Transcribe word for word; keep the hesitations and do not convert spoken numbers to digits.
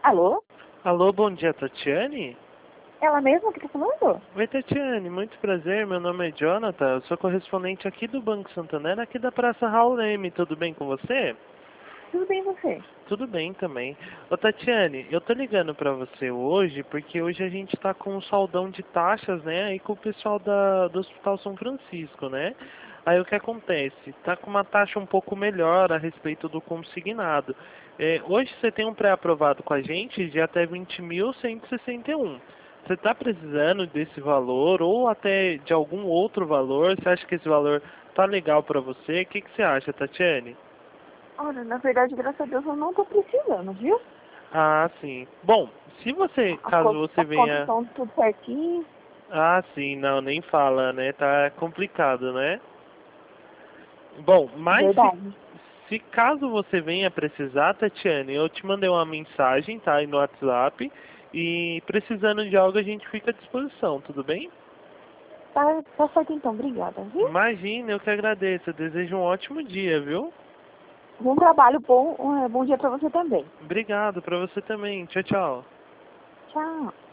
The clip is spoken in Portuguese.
Alô? Alô, bom dia, Tatiane? Ela mesma que tá falando? Oi, Tatiane, muito prazer, meu nome é Jonathan, eu sou correspondente aqui do Banco Santander, aqui da Praça Raul Leme, tudo bem com você? Tudo bem você? Tudo bem também. Ô, Tatiane, eu tô ligando pra você hoje porque hoje a gente tá com um saldão de taxas, né, aí com o pessoal da, do Hospital São Francisco, né? Aí o que acontece? Tá com uma taxa um pouco melhor a respeito do consignado. É, hoje você tem um pré-aprovado com a gente de até vinte mil cento e sessenta e um. Você está precisando desse valor ou até de algum outro valor? Você acha que esse valor tá legal para você? O que, que você acha, Tatiane? Olha, na verdade, graças a Deus, eu não tô precisando, viu? Ah, sim. Bom, se você, As, caso co você as contas venha... estão tudo certinho. Ah, sim, não, nem fala, né? Tá complicado, né? Bom, mas se, Verdade. se caso você venha precisar, Tatiane, eu te mandei uma mensagem, tá? Aí no WhatsApp. E precisando de algo, a gente fica à disposição, tudo bem? Tá, tá certo então, obrigada, viu? Imagina, eu que agradeço. Eu desejo um ótimo dia, viu? Bom trabalho, bom, um, bom dia pra você também. Obrigado, pra você também. Tchau, tchau. Tchau.